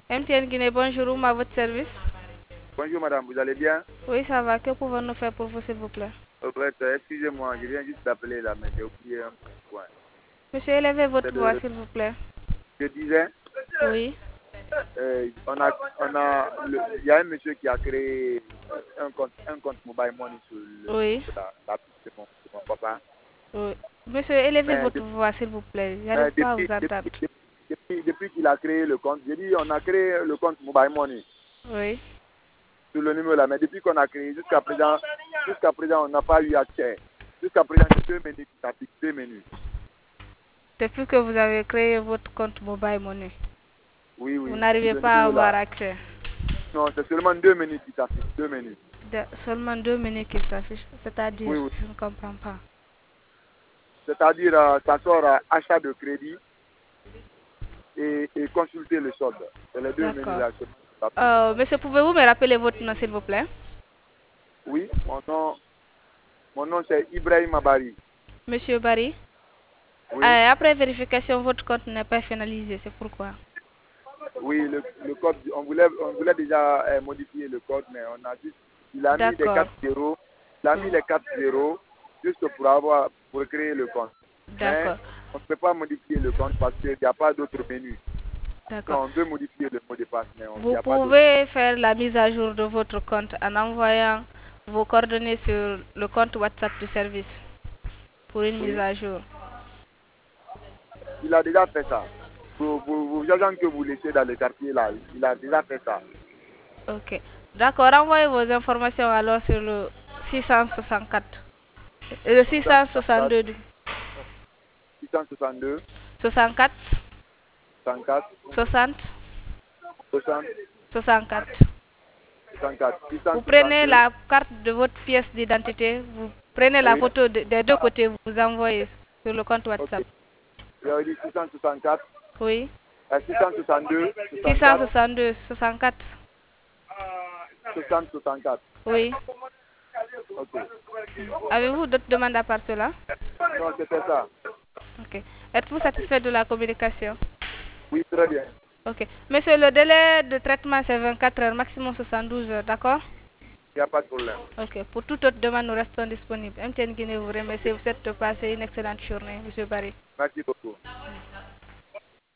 MTN Guinée, bonjour, à votre service. Bonjour madame, vous allez bien? Oui, ça va. Que pouvons-nous faire pour vous, s'il vous plaît? Au fait, excusez-moi, je viens juste d'appeler là, mais j'ai oublié un point. Monsieur, élevez votre C'est voix, s'il vous plaît. Je disais, Oui. il y a un monsieur qui a créé un compte mobile money Oui. sur la piste de mon papa. Oui. Monsieur, élevez Mais, votre voix, s'il vous plaît. J'arrive mais pas à vous entendre. depuis qu'il a créé le compte, j'ai dit on a créé le compte mobile money Oui. sur le numéro là, mais depuis qu'on a créé, jusqu'à présent, on n'a pas eu accès. Jusqu'à présent, c'est deux menus qui s'affichent, deux menus. Depuis que vous avez créé votre compte mobile money, Oui, vous oui, sur n'arrivez le pas à numéro avoir là. accès. Non, c'est seulement deux minutes qui s'affichent, deux minutes. Seulement 2 minutes qui s'affichent. C'est-à-dire, Oui, oui. je ne comprends pas. C'est-à-dire, ça sort achat de crédit et consulter le solde. C'est les deux menus D'accord. là. Monsieur, pouvez-vous me rappeler votre nom, s'il vous plaît? Oui, mon nom c'est Ibrahim Abari. Monsieur Barry. Oui, Après vérification, votre compte n'est pas finalisé. C'est pourquoi. oui, le code, on voulait déjà modifier le code, mais il a mis les D'accord. 4 zéros, il a mis les 4 zéros juste pour créer le compte. Mais D'accord. on ne peut pas modifier le compte parce qu'il n'y a pas d'autre menu. D'accord. Non, on veut modifier le mot de passe, mais il n'y Vous a pas d'autre. pouvez faire la mise à jour de votre compte en envoyant vos coordonnées sur le compte WhatsApp du service pour une mise Oui, à jour. il a déjà fait ça. Vos agents que vous laissez dans le quartier là, il a déjà fait ça. Ok. D'accord. Envoyez vos informations alors sur le 664. Le 664, 662. 662, 64. 64, 60. 60, 64. 64, Vous prenez 662, la carte de votre pièce d'identité, vous prenez la oui, photo des deux côtés, vous envoyez sur le compte WhatsApp. ok. J'ai dit 664, Oui. 662, 64, 662, 64. 60, 64. Oui. Ok. Avez-vous d'autres demandes à part cela? Non, c'était ça. Ok. Êtes-vous satisfait de la communication? Oui, très bien. Ok. Monsieur, le délai de traitement c'est 24 heures, maximum 72 heures, d'accord? Il n'y a pas de problème. Ok. Pour toute autre demande, nous restons disponibles. MTN Guinée vous remercie. Vous êtes passé une excellente journée, Monsieur Barry. Merci beaucoup.